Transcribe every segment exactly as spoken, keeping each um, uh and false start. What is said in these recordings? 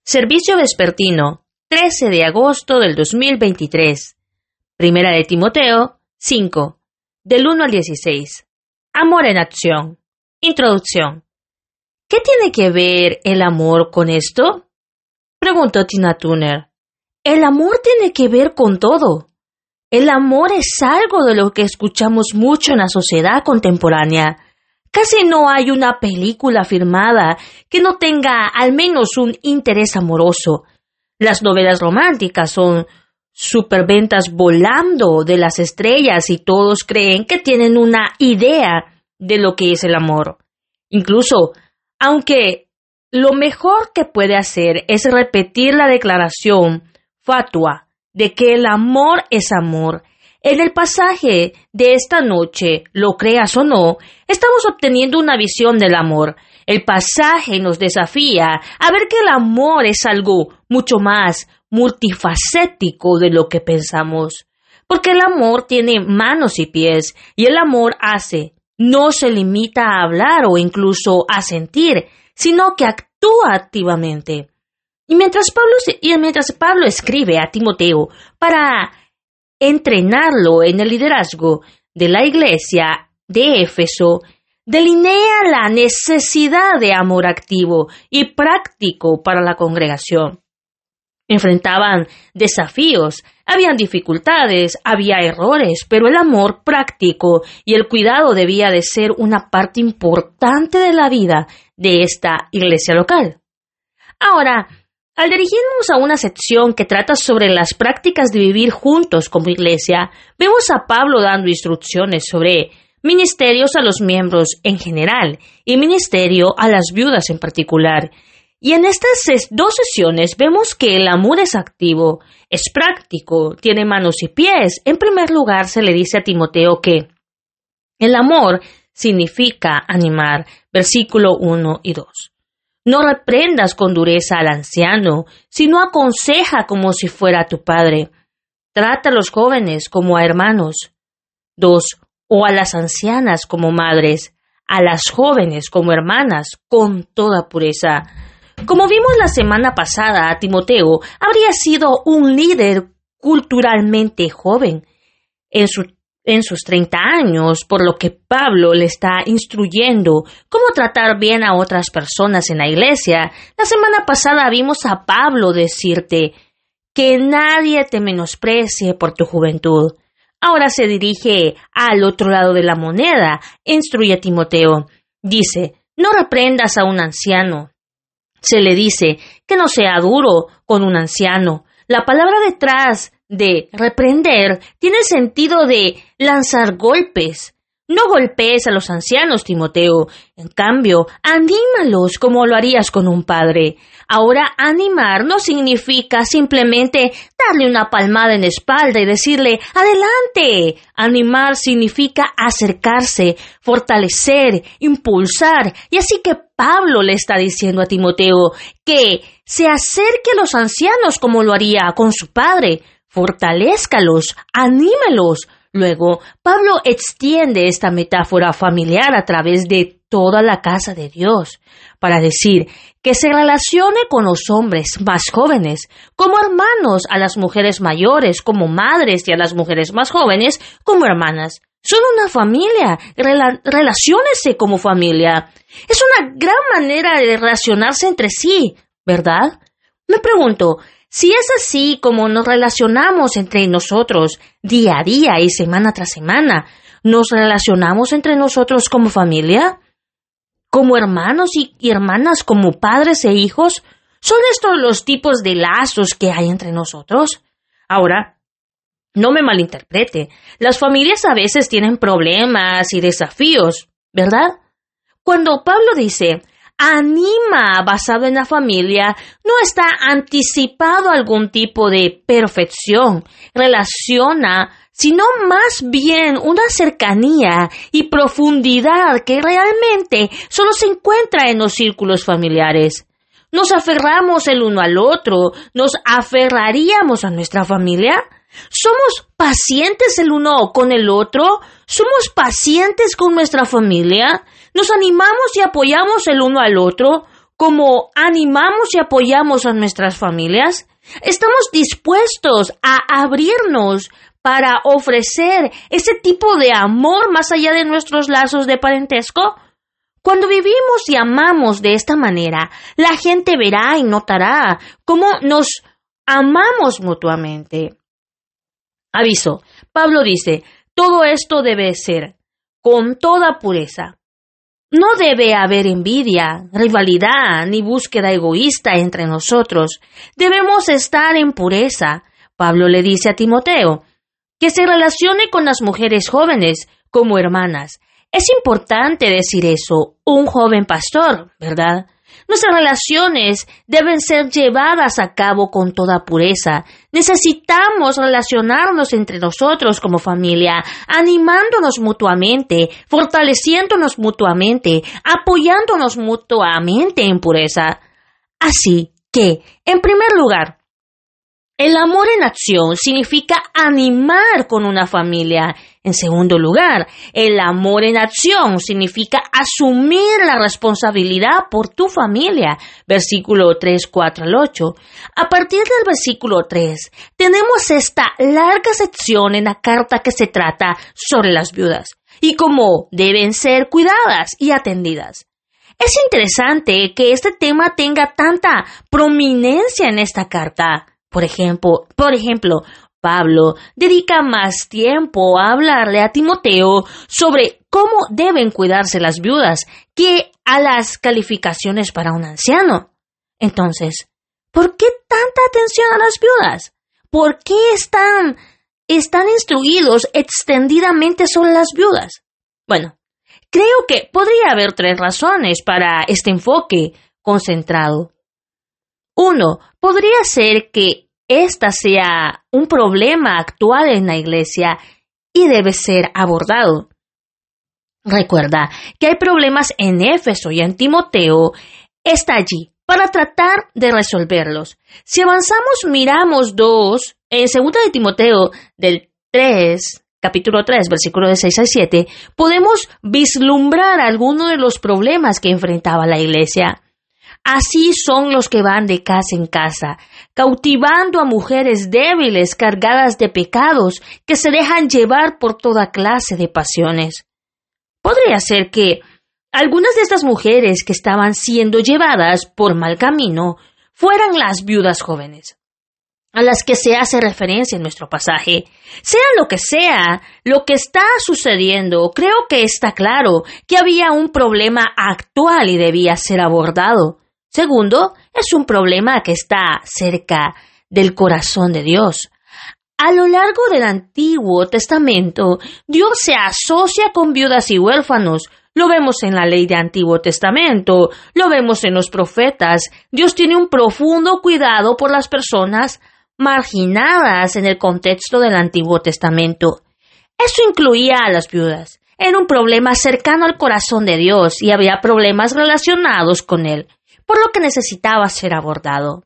Servicio vespertino, trece de agosto del dos mil veintitrés. Primera de Timoteo, cinco, del uno al dieciséis. Amor en acción. Introducción. ¿Qué tiene que ver el amor con esto?, preguntó Tina Turner. El amor tiene que ver con todo. El amor es algo de lo que escuchamos mucho en la sociedad contemporánea. Casi no hay una película filmada que no tenga al menos un interés amoroso. Las novelas románticas son superventas volando de las estrellas y todos creen que tienen una idea de lo que es el amor. Incluso, aunque lo mejor que puede hacer es repetir la declaración fatua de que el amor es amor, en el pasaje de esta noche, lo creas o no, estamos obteniendo una visión del amor. El pasaje nos desafía a ver que el amor es algo mucho más multifacético de lo que pensamos. Porque el amor tiene manos y pies, y el amor hace, no se limita a hablar o incluso a sentir, sino que actúa activamente. Y mientras Pablo, y mientras Pablo escribe a Timoteo para entrenarlo en el liderazgo de la iglesia de Éfeso, delinea la necesidad de amor activo y práctico para la congregación. Enfrentaban desafíos, habían dificultades, había errores, pero el amor práctico y el cuidado debía de ser una parte importante de la vida de esta iglesia local. Ahora, al dirigirnos a una sección que trata sobre las prácticas de vivir juntos como iglesia, vemos a Pablo dando instrucciones sobre ministerios a los miembros en general y ministerio a las viudas en particular. Y en estas dos sesiones vemos que el amor es activo, es práctico, tiene manos y pies. En primer lugar, se le dice a Timoteo que el amor significa animar, versículo uno y dos. No reprendas con dureza al anciano, sino aconseja como si fuera tu padre. Trata a los jóvenes como a hermanos. Dos, o a las ancianas como madres, a las jóvenes como hermanas, con toda pureza. Como vimos la semana pasada, Timoteo habría sido un líder culturalmente joven en su en sus treinta años, por lo que Pablo le está instruyendo cómo tratar bien a otras personas en la iglesia. La semana pasada vimos a Pablo decirte que nadie te menosprecie por tu juventud. Ahora se dirige al otro lado de la moneda, instruye a Timoteo. Dice, no reprendas a un anciano. Se le dice que no sea duro con un anciano. La palabra detrás de reprender tiene sentido de lanzar golpes. No golpees a los ancianos, Timoteo. En cambio, anímalos como lo harías con un padre. Ahora, animar no significa simplemente darle una palmada en la espalda y decirle ¡adelante! Animar significa acercarse, fortalecer, impulsar. Y así que Pablo le está diciendo a Timoteo que se acerque a los ancianos como lo haría con su padre. Fortalézcalos, anímalos. Luego, Pablo extiende esta metáfora familiar a través de toda la casa de Dios, para decir que se relacione con los hombres más jóvenes, como hermanos, a las mujeres mayores, como madres, y a las mujeres más jóvenes, como hermanas. Son una familia, rela- relaciónese como familia. Es una gran manera de relacionarse entre sí, ¿verdad? Me pregunto, si es así como nos relacionamos entre nosotros día a día y semana tras semana, ¿nos relacionamos entre nosotros como familia? ¿Como hermanos y, y hermanas, como padres e hijos? ¿Son estos los tipos de lazos que hay entre nosotros? Ahora, no me malinterprete, las familias a veces tienen problemas y desafíos, ¿verdad? Cuando Pablo dice anima basado en la familia, no está anticipado algún tipo de perfección, relaciona, sino más bien una cercanía y profundidad que realmente solo se encuentra en los círculos familiares. Nos aferramos el uno al otro, nos aferraríamos a nuestra familia. ¿Somos pacientes el uno con el otro? ¿Somos pacientes con nuestra familia? ¿Nos animamos y apoyamos el uno al otro? como animamos y apoyamos a nuestras familias? ¿Estamos dispuestos a abrirnos para ofrecer ese tipo de amor más allá de nuestros lazos de parentesco? Cuando vivimos y amamos de esta manera, la gente verá y notará cómo nos amamos mutuamente. Aviso, Pablo dice, todo esto debe ser con toda pureza. No debe haber envidia, rivalidad ni búsqueda egoísta entre nosotros. Debemos estar en pureza. Pablo le dice a Timoteo que se relacione con las mujeres jóvenes como hermanas. Es importante decir eso, un joven pastor, ¿verdad? Nuestras relaciones deben ser llevadas a cabo con toda pureza. Necesitamos relacionarnos entre nosotros como familia, animándonos mutuamente, fortaleciéndonos mutuamente, apoyándonos mutuamente en pureza. Así que, en primer lugar, el amor en acción significa animar con una familia. En segundo lugar, el amor en acción significa asumir la responsabilidad por tu familia. Versículo tres, cuatro al ocho. A partir del versículo tres, tenemos esta larga sección en la carta que se trata sobre las viudas y cómo deben ser cuidadas y atendidas. Es interesante que este tema tenga tanta prominencia en esta carta. Por ejemplo, por ejemplo, Pablo dedica más tiempo a hablarle a Timoteo sobre cómo deben cuidarse las viudas que a las calificaciones para un anciano. Entonces, ¿por qué tanta atención a las viudas? ¿Por qué están, están instruidos extendidamente sobre las viudas? Bueno, creo que podría haber tres razones para este enfoque concentrado. Uno, podría ser que esta sea un problema actual en la iglesia y debe ser abordado. Recuerda que hay problemas en Éfeso y en Timoteo está allí para tratar de resolverlos. Si avanzamos, miramos dos, en segunda de Timoteo del tres, capítulo tres, versículos de seis al siete, podemos vislumbrar algunos de los problemas que enfrentaba la iglesia. Así son los que van de casa en casa, cautivando a mujeres débiles cargadas de pecados que se dejan llevar por toda clase de pasiones. Podría ser que algunas de estas mujeres que estaban siendo llevadas por mal camino fueran las viudas jóvenes, a las que se hace referencia en nuestro pasaje. Sea lo que sea, lo que está sucediendo, creo que está claro que había un problema actual y debía ser abordado. Segundo, es un problema que está cerca del corazón de Dios. A lo largo del Antiguo Testamento, Dios se asocia con viudas y huérfanos. Lo vemos en la ley de Antiguo Testamento, lo vemos en los profetas. Dios tiene un profundo cuidado por las personas marginadas en el contexto del Antiguo Testamento. Eso incluía a las viudas. Era un problema cercano al corazón de Dios y había problemas relacionados con él, por lo que necesitaba ser abordado.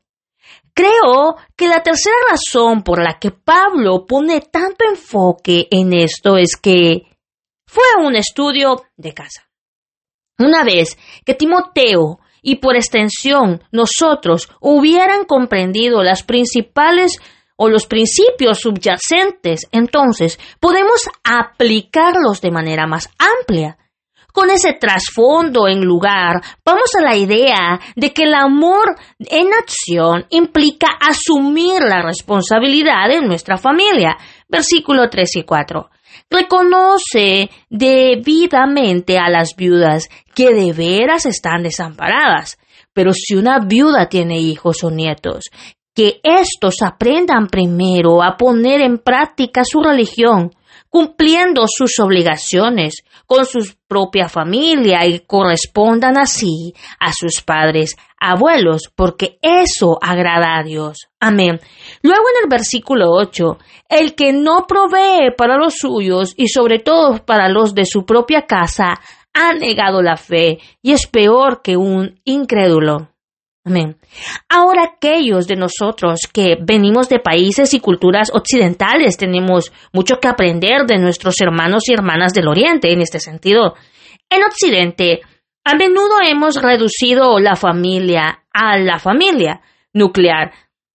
Creo que la tercera razón por la que Pablo pone tanto enfoque en esto es que fue un estudio de casa. Una vez que Timoteo y por extensión nosotros hubieran comprendido las principales o los principios subyacentes, entonces podemos aplicarlos de manera más amplia. Con ese trasfondo en lugar, vamos a la idea de que el amor en acción implica asumir la responsabilidad de nuestra familia. Versículo tres y cuatro. Reconoce debidamente a las viudas que de veras están desamparadas. Pero si una viuda tiene hijos o nietos, que éstos aprendan primero a poner en práctica su religión, cumpliendo sus obligaciones con su propia familia y correspondan así a sus padres, abuelos, porque eso agrada a Dios. Amén. Luego en el versículo ocho, el que no provee para los suyos y sobre todo para los de su propia casa, ha negado la fe y es peor que un incrédulo. Amén. Ahora aquellos de nosotros que venimos de países y culturas occidentales tenemos mucho que aprender de nuestros hermanos y hermanas del Oriente en este sentido. En Occidente A menudo hemos reducido la familia a la familia nuclear,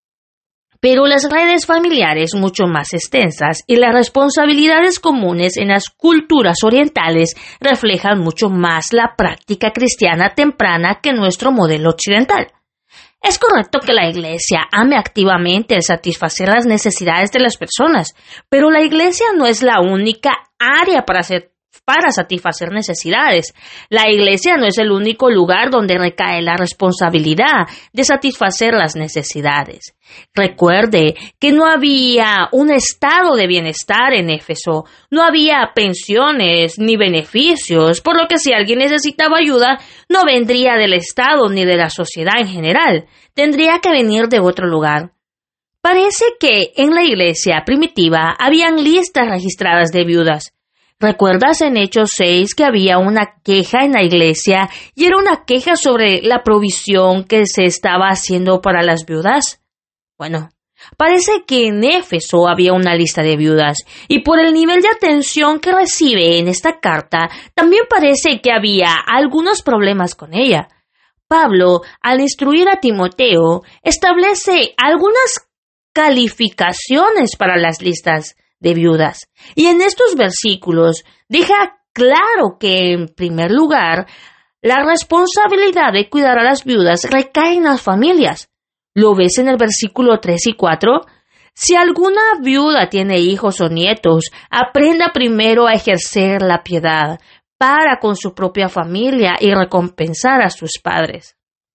pero las redes familiares mucho más extensas y las responsabilidades comunes en las culturas orientales reflejan mucho más la práctica cristiana temprana que nuestro modelo occidental. Es correcto que la Iglesia ame activamente el satisfacer las necesidades de las personas, pero la Iglesia no es la única área para hacer para satisfacer necesidades. La Iglesia no es el único lugar donde recae la responsabilidad de satisfacer las necesidades. Recuerde que no había un estado de bienestar en Éfeso, no había pensiones ni beneficios, por lo que si alguien necesitaba ayuda, no vendría del Estado ni de la sociedad en general, tendría que venir de otro lugar. Parece que en la Iglesia primitiva habían listas registradas de viudas. ¿Recuerdas en Hechos seis que había una queja en la iglesia y era una queja sobre la provisión que se estaba haciendo para las viudas? Bueno, parece que en Éfeso había una lista de viudas y por el nivel de atención que recibe en esta carta, también parece que había algunos problemas con ella. Pablo, al instruir a Timoteo, establece algunas calificaciones para las listas de viudas. Y en estos versículos deja claro que, en primer lugar, la responsabilidad de cuidar a las viudas recae en las familias. ¿Lo ves en el versículo tres y cuatro? Si alguna viuda tiene hijos o nietos, aprenda primero a ejercer la piedad para con su propia familia y recompensar a sus padres.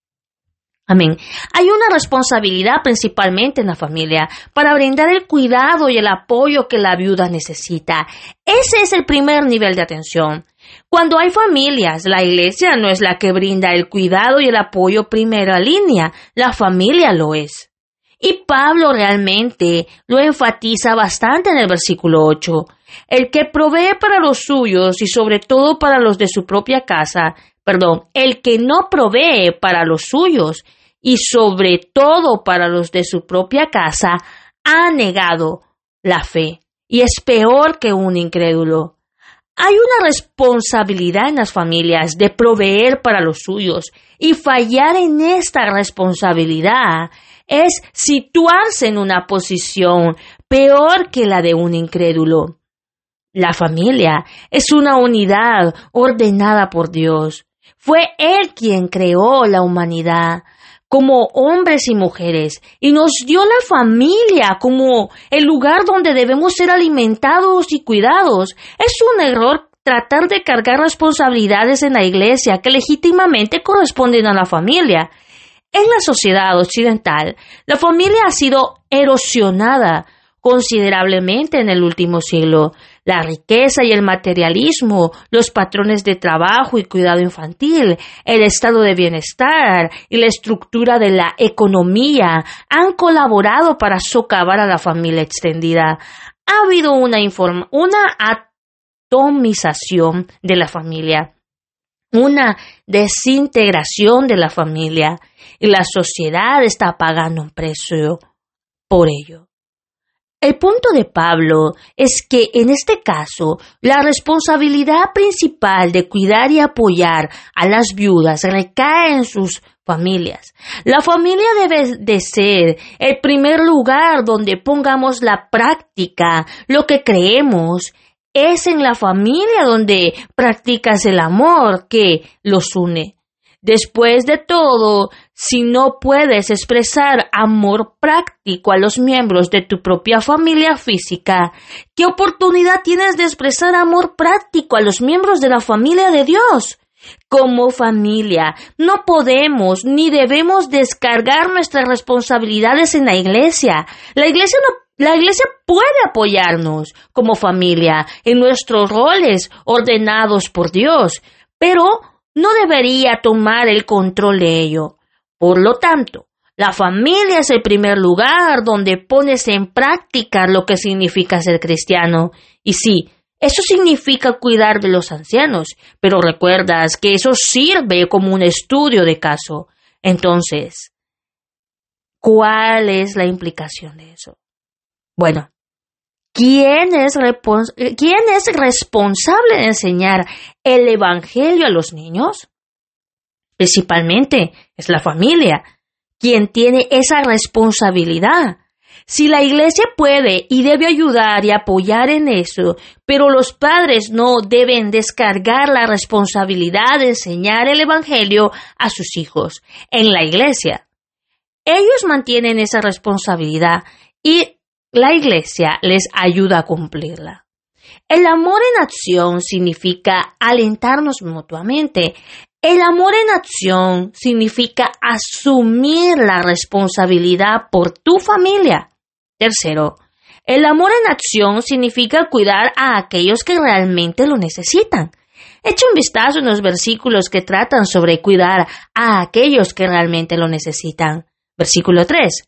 Amén. Hay una responsabilidad principalmente en la familia para brindar el cuidado y el apoyo que la viuda necesita. Ese es el primer nivel de atención. Cuando hay familias, la iglesia no es la que brinda el cuidado y el apoyo primera línea, la familia lo es. Y Pablo realmente lo enfatiza bastante en el versículo ocho. El que provee para los suyos y sobre todo para los de su propia casa, perdón, el que no provee para los suyos y sobre todo para los de su propia casa, ha negado la fe y es peor que un incrédulo. Hay una responsabilidad en las familias de proveer para los suyos y fallar en esta responsabilidad es situarse en una posición peor que la de un incrédulo. La familia es una unidad ordenada por Dios. Fue Él quien creó la humanidad como hombres y mujeres y nos dio la familia como el lugar donde debemos ser alimentados y cuidados. Es un error tratar de cargar responsabilidades en la iglesia que legítimamente corresponden a la familia. En la sociedad occidental, la familia ha sido erosionada considerablemente en el último siglo. La riqueza y el materialismo, los patrones de trabajo y cuidado infantil, el estado de bienestar y la estructura de la economía han colaborado para socavar a la familia extendida. Ha habido una, inform- una atomización de la familia, una desintegración de la familia, y la sociedad está pagando un precio por ello. El punto de Pablo es que en este caso la responsabilidad principal de cuidar y apoyar a las viudas recae en sus familias. La familia debe de ser el primer lugar donde pongamos la práctica. Lo que creemos es en la familia donde practicas el amor que los une. Después de todo, si no puedes expresar amor práctico a los miembros de tu propia familia física, ¿qué oportunidad tienes de expresar amor práctico a los miembros de la familia de Dios? Como familia, no podemos ni debemos descargar nuestras responsabilidades en la iglesia. La iglesia no La iglesia puede apoyarnos como familia en nuestros roles ordenados por Dios, pero no debería tomar el control de ello. Por lo tanto, la familia es el primer lugar donde pones en práctica lo que significa ser cristiano. Y sí, eso significa cuidar de los ancianos, pero recuerdas que eso sirve como un estudio de caso. Entonces, ¿cuál es la implicación de eso? Bueno, ¿quién es, repons- ¿quién es responsable de enseñar el evangelio a los niños? Principalmente es la familia quien tiene esa responsabilidad. Si la iglesia puede y debe ayudar y apoyar en eso, pero los padres no deben descargar la responsabilidad de enseñar el evangelio a sus hijos en la iglesia. Ellos mantienen esa responsabilidad y la iglesia les ayuda a cumplirla. El amor en acción significa alentarnos mutuamente. El amor en acción significa asumir la responsabilidad por tu familia. Tercero, el amor en acción significa cuidar a aquellos que realmente lo necesitan. Echa un vistazo en los versículos que tratan sobre cuidar a aquellos que realmente lo necesitan. Versículo tres.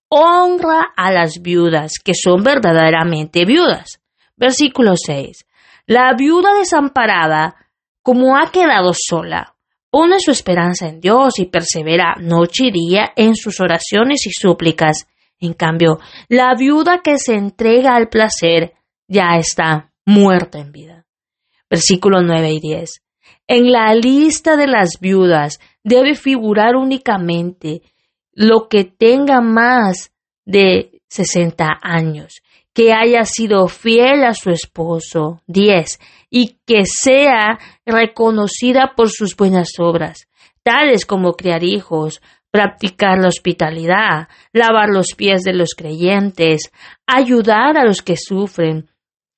Honra a las viudas que son verdaderamente viudas. Versículo seis. La viuda desamparada, como ha quedado sola, pone su esperanza en Dios y persevera noche y día en sus oraciones y súplicas. En cambio, la viuda que se entrega al placer ya está muerta en vida. Versículos nueve y diez. En la lista de las viudas debe figurar únicamente lo que tenga más de sesenta años, que haya sido fiel a su esposo, diez, y que sea reconocida por sus buenas obras, tales como criar hijos, practicar la hospitalidad, lavar los pies de los creyentes, ayudar a los que sufren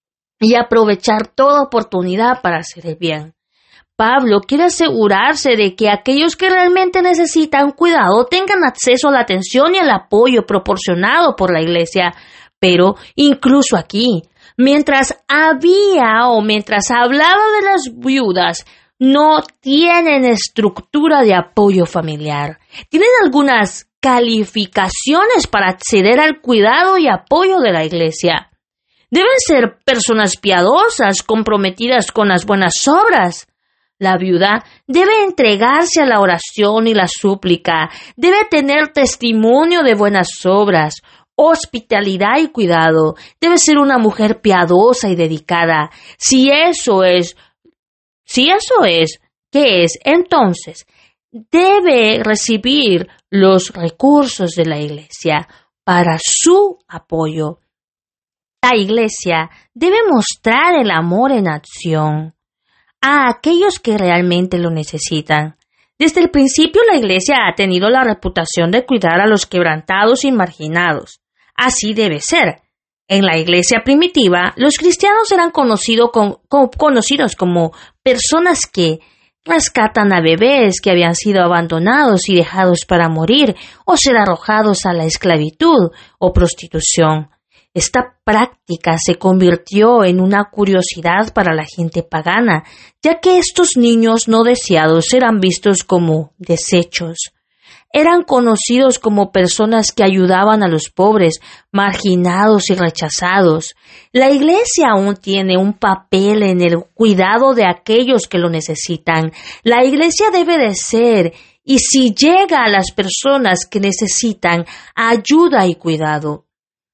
y aprovechar toda oportunidad para hacer el bien. Pablo quiere asegurarse de que aquellos que realmente necesitan cuidado tengan acceso a la atención y al apoyo proporcionado por la iglesia. Pero incluso aquí, mientras había o mientras hablaba de las viudas, no tienen estructura de apoyo familiar. Tienen algunas calificaciones para acceder al cuidado y apoyo de la iglesia. Deben ser personas piadosas, comprometidas con las buenas obras. La viuda debe entregarse a la oración y la súplica, debe tener testimonio de buenas obras, hospitalidad y cuidado, debe ser una mujer piadosa y dedicada. Si eso es, si eso es, ¿qué es? Entonces, debe recibir los recursos de la iglesia para su apoyo. La iglesia debe mostrar el amor en acción a aquellos que realmente lo necesitan. Desde el principio la iglesia ha tenido la reputación de cuidar a los quebrantados y marginados. Así debe ser. En la iglesia primitiva, los cristianos eran conocido con, con, conocidos como personas que rescatan a bebés que habían sido abandonados y dejados para morir o ser arrojados a la esclavitud o prostitución. Esta práctica se convirtió en una curiosidad para la gente pagana, ya que estos niños no deseados eran vistos como desechos. Eran conocidos como personas que ayudaban a los pobres, marginados y rechazados. La iglesia aún tiene un papel en el cuidado de aquellos que lo necesitan. La iglesia debe de ser, y si llega a las personas que necesitan ayuda y cuidado.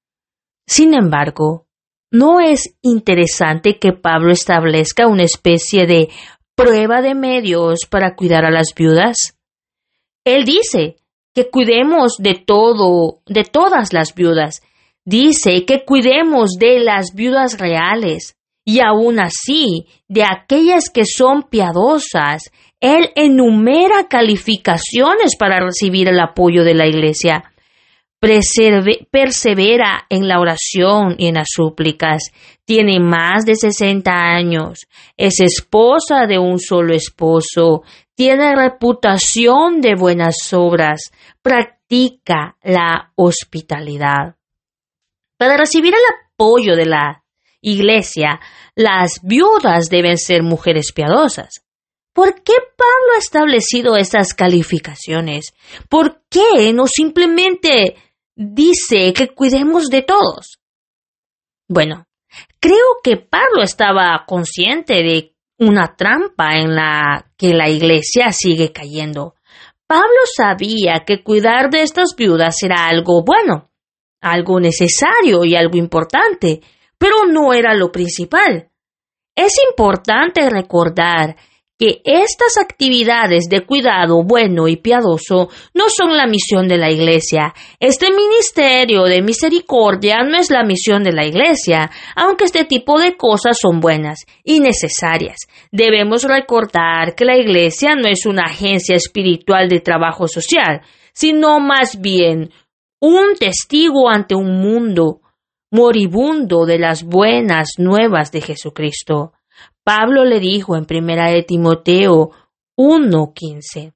Sin embargo, ¿no es interesante que Pablo establezca una especie de prueba de medios para cuidar a las viudas? Él dice que cuidemos de todo, de todas las viudas. Dice que cuidemos de las viudas reales y aún así de aquellas que son piadosas. Él enumera calificaciones para recibir el apoyo de la iglesia. Preserve, persevera en la oración y en las súplicas. Tiene más de sesenta años. Es esposa de un solo esposo. Tiene reputación de buenas obras. Practica la hospitalidad. Para recibir el apoyo de la iglesia, las viudas deben ser mujeres piadosas. ¿Por qué Pablo ha establecido estas calificaciones? ¿Por qué no simplemente dice que cuidemos de todos? Bueno, creo que Pablo estaba consciente de una trampa en la que la iglesia sigue cayendo. Pablo sabía que cuidar de estas viudas era algo bueno, algo necesario y algo importante, pero no era lo principal. Es importante recordar que estas actividades de cuidado bueno y piadoso no son la misión de la Iglesia. Este ministerio de misericordia no es la misión de la Iglesia, aunque este tipo de cosas son buenas y necesarias. Debemos recordar que la Iglesia no es una agencia espiritual de trabajo social, sino más bien un testigo ante un mundo moribundo de las buenas nuevas de Jesucristo. Pablo le dijo en primera de Timoteo uno quince,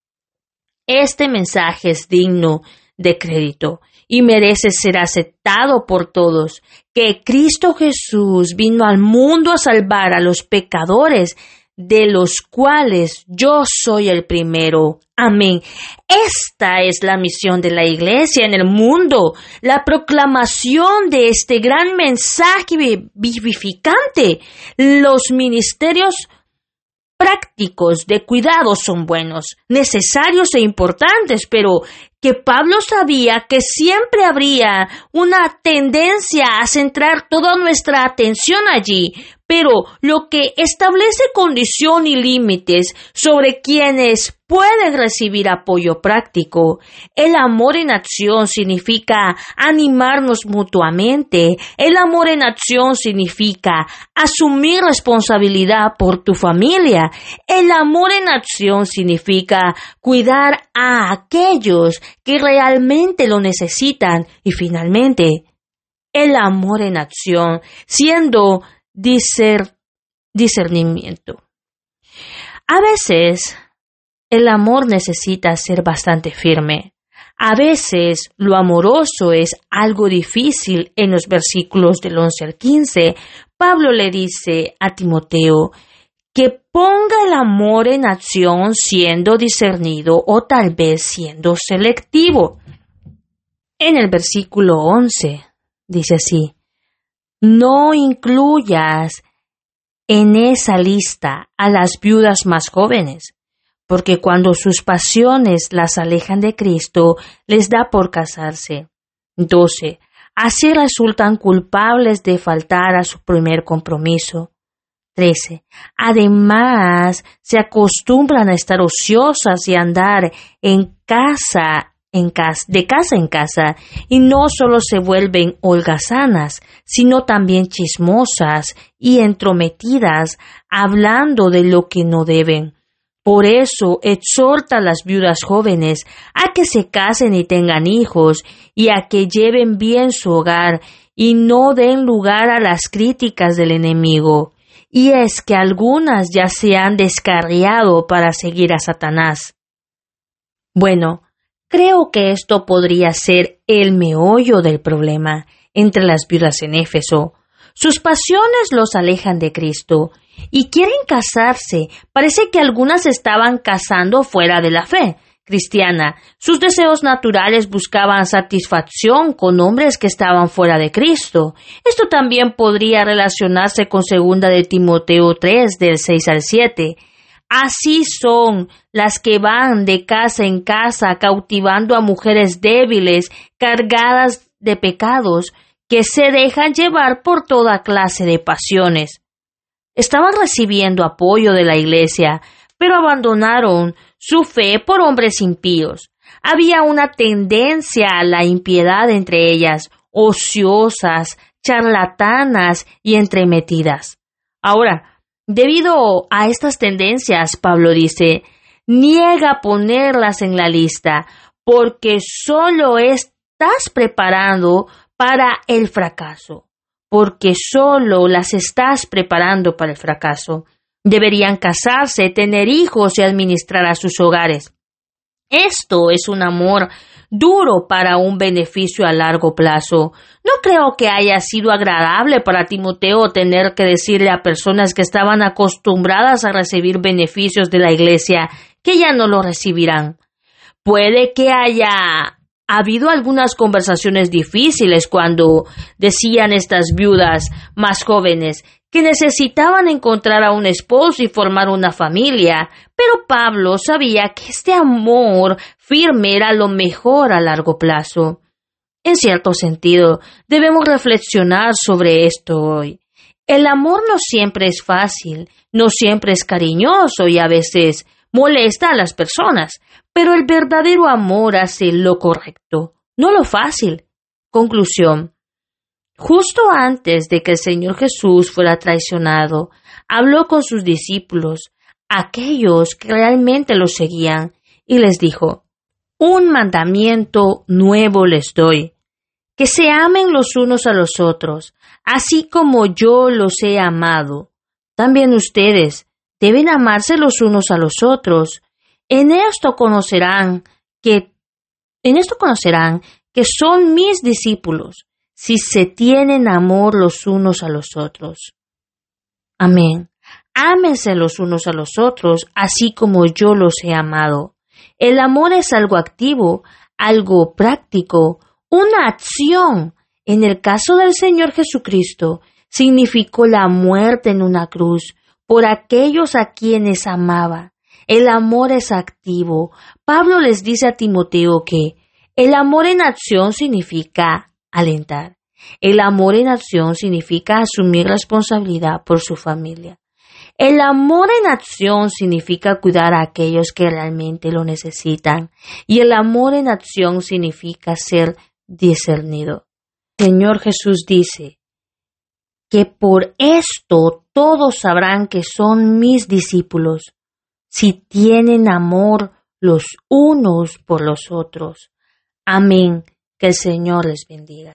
este mensaje es digno de crédito y merece ser aceptado por todos, que Cristo Jesús vino al mundo a salvar a los pecadores, de los cuales yo soy el primero. Amén. Esta es la misión de la Iglesia en el mundo, la proclamación de este gran mensaje vivificante. Los ministerios prácticos de cuidado son buenos, necesarios e importantes, pero que Pablo sabía que siempre habría una tendencia a centrar toda nuestra atención allí, pero lo que establece condición y límites sobre quienes pueden recibir apoyo práctico. El amor en acción significa animarnos mutuamente. El amor en acción significa asumir responsabilidad por tu familia. El amor en acción significa cuidar a aquellos que realmente lo necesitan. Y finalmente, el amor en acción, siendo discer, discernimiento. A veces, el amor necesita ser bastante firme. A veces, lo amoroso es algo difícil. En los versículos del once al quince, Pablo le dice a Timoteo que ponga el amor en acción siendo discernido o tal vez siendo selectivo. En el versículo once dice así: no incluyas en esa lista a las viudas más jóvenes, porque cuando sus pasiones las alejan de Cristo, les da por casarse. doce. Así resultan culpables de faltar a su primer compromiso. trece. Además, se acostumbran a estar ociosas y a andar en casa En casa, de casa en casa, y no solo se vuelven holgazanas, sino también chismosas y entrometidas, hablando de lo que no deben. Por eso exhorta a las viudas jóvenes a que se casen y tengan hijos, y a que lleven bien su hogar, y no den lugar a las críticas del enemigo. Y es que algunas ya se han descarriado para seguir a Satanás. Bueno, creo que esto podría ser el meollo del problema entre las viudas en Éfeso. Sus pasiones los alejan de Cristo y quieren casarse. Parece que algunas estaban casando fuera de la fe cristiana. Sus deseos naturales buscaban satisfacción con hombres que estaban fuera de Cristo. Esto también podría relacionarse con segunda de Timoteo tres, del seis al siete. Así son las que van de casa en casa cautivando a mujeres débiles, cargadas de pecados, que se dejan llevar por toda clase de pasiones. Estaban recibiendo apoyo de la Iglesia, pero abandonaron su fe por hombres impíos. Había una tendencia a la impiedad entre ellas, ociosas, charlatanas y entremetidas. Ahora, debido a estas tendencias, Pablo dice, niega ponerlas en la lista, porque solo estás preparando para el fracaso, porque solo las estás preparando para el fracaso. Deberían casarse, tener hijos y administrar a sus hogares. Esto es un amor duro para un beneficio a largo plazo. No creo que haya sido agradable para Timoteo tener que decirle a personas que estaban acostumbradas a recibir beneficios de la Iglesia que ya no lo recibirán. Puede que haya habido algunas conversaciones difíciles cuando decían estas viudas más jóvenes que necesitaban encontrar a un esposo y formar una familia, pero Pablo sabía que este amor firme era lo mejor a largo plazo. En cierto sentido, debemos reflexionar sobre esto hoy. El amor no siempre es fácil, no siempre es cariñoso y a veces molesta a las personas, pero el verdadero amor hace lo correcto, no lo fácil. Conclusión. Justo antes de que el Señor Jesús fuera traicionado, habló con sus discípulos, aquellos que realmente lo seguían, y les dijo: Un mandamiento nuevo les doy, que se amen los unos a los otros, así como yo los he amado. También ustedes deben amarse los unos a los otros. En esto conocerán que, en esto conocerán que son mis discípulos, si se tienen amor los unos a los otros. Amén. Ámense los unos a los otros, así como yo los he amado. El amor es algo activo, algo práctico, una acción. En el caso del Señor Jesucristo, significó la muerte en una cruz por aquellos a quienes amaba. El amor es activo. Pablo les dice a Timoteo que el amor en acción significa alentar. El amor en acción significa asumir responsabilidad por su familia. El amor en acción significa cuidar a aquellos que realmente lo necesitan. Y el amor en acción significa ser discernido. El Señor Jesús dice que por esto todos sabrán que son mis discípulos, si tienen amor los unos por los otros. Amén. Que el Señor les bendiga.